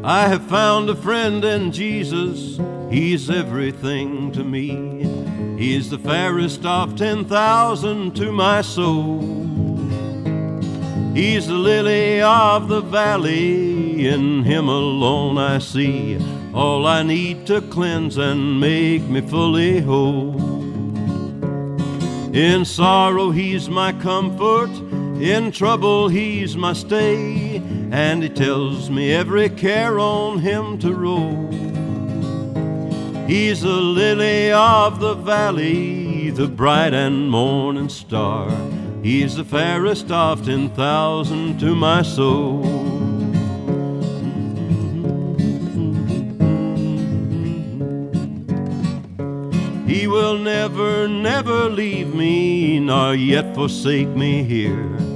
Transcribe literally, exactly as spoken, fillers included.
I have found a friend in Jesus, He's everything to me. He's the fairest of ten thousand to my soul. He's the lily of the valley, in Him alone I see all I need to cleanse and make me fully whole. In sorrow He's my comfort, in trouble He's my stay, and He tells me every care on Him to roll. He's the lily of the valley, the bright and morning star. He's the fairest of ten thousand to my soul. He will never, never leave me, nor yet forsake me here.